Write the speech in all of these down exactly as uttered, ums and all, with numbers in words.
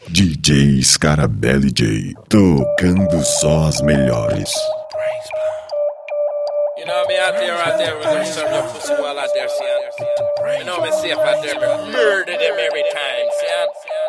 D J Scarabelli J, tocando só as melhores. You know me out there, out there, we're gonna serve your pussy well out there, see? You know me safe out there, but murder them every time, see?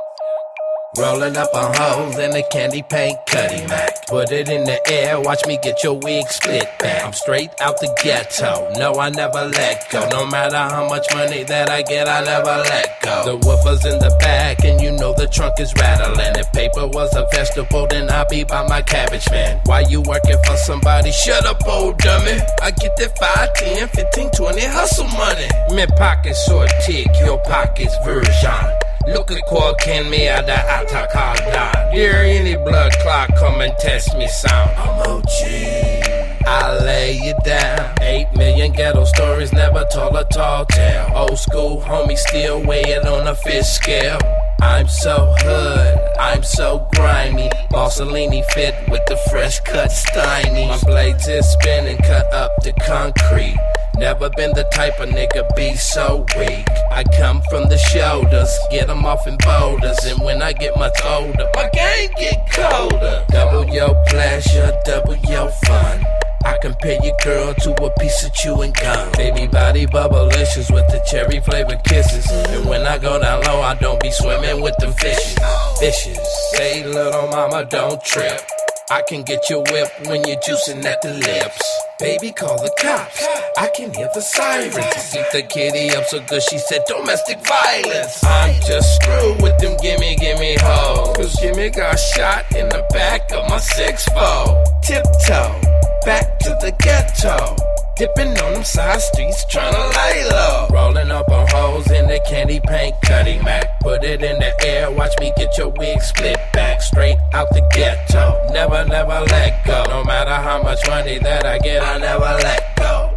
Rolling up on hoes in the candy paint Cuddy Mac. Put it in the air, watch me get your wig split back. I'm straight out the ghetto, no I never let go. No matter how much money that I get, I never let go. The woofer's in the back and you know the trunk is rattling. If paper was a vegetable, then I'd be by my cabbage man. Why you working for somebody? Shut up, old dummy. I get that five, ten, fifteen, twenty hustle money. My pockets short tick, your pockets version. Look at Quakin me at the Atakalda. Dear any blood clot, come and test me sound. I'm O G. I lay you down. Eight million ghetto stories, never told a tall tale. Old school homie still weighing on a fish scale. I'm so hood, I'm so grimy. Bossellini fit with the fresh cut stymy. My blades is spinning, cut up the concrete. Never been the type of nigga be so weak. I come from the shoulders, get them off in boulders. And when I get much older, my game get colder. Double your pleasure, double your fun. I compare your girl to a piece of chewing gum. Baby body bubblicious with the cherry flavored kisses. And when I go down low, I don't be swimming with them fishes. Fishes, say little mama don't trip. I can get your whip when you're juicing at the lips. Baby, call the cops. I can hear the sirens. Beat the kitty up so good she said domestic violence. I'm just screwed with them gimme, gimme hoes. Cause Gimme got shot in the back of my six four. Tiptoe, back to the ghetto. Dipping on them side streets, tryna lay low. Rolling up on hoes in the candy paint Cuddy Mac. Put it in the air, watch me get your wig split back. Straight out the ghetto, never, never let go. No matter how much money that I get, I never let go.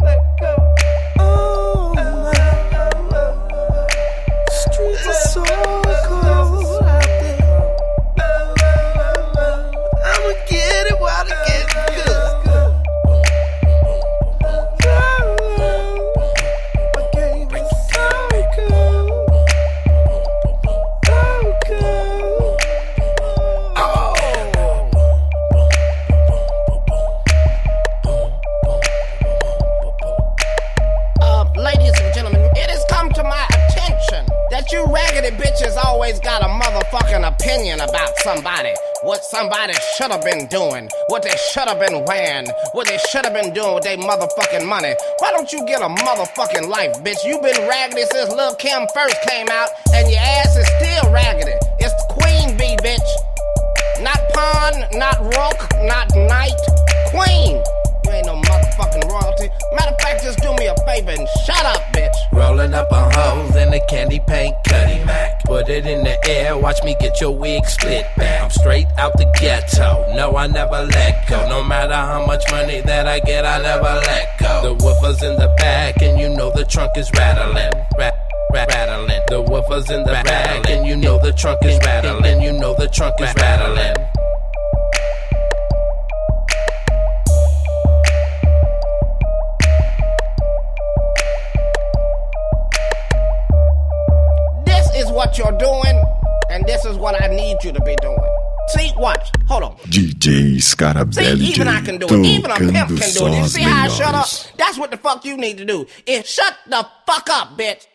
Oh, my streets are so cold out there. I'ma get it while it gets good. You raggedy bitches always got a motherfucking opinion about somebody. What somebody should have been doing, what they should have been wearing, what they should have been doing with their motherfucking money. Why don't you get a motherfucking life, bitch? You been raggedy since Lil' Kim first came out, and your ass is still raggedy. It's Queen Bee, bitch. Not pawn, not rook, not knight. Queen. You ain't no motherfucking royalty. Matter of fact, just do me a favor and shut up, bitch. Rolling up on hoes in the candy paint Cuddy Mac. Put it in the air, watch me get your wig split back. I'm straight out the ghetto, no I never let go. No matter how much money that I get, I never let go. The woofer's in the back and you know the trunk is rattling. Rat, rat, rattling. The woofer's in the back and you know the trunk is rattling. You know the trunk is rattling. What you're doing, and this is what I need you to be doing. See, watch, hold on. D J Scarabelli See, even I can do it. Even a pimp can do it. You see how I shut up? That's what the fuck you need to do. Is shut the fuck up, bitch.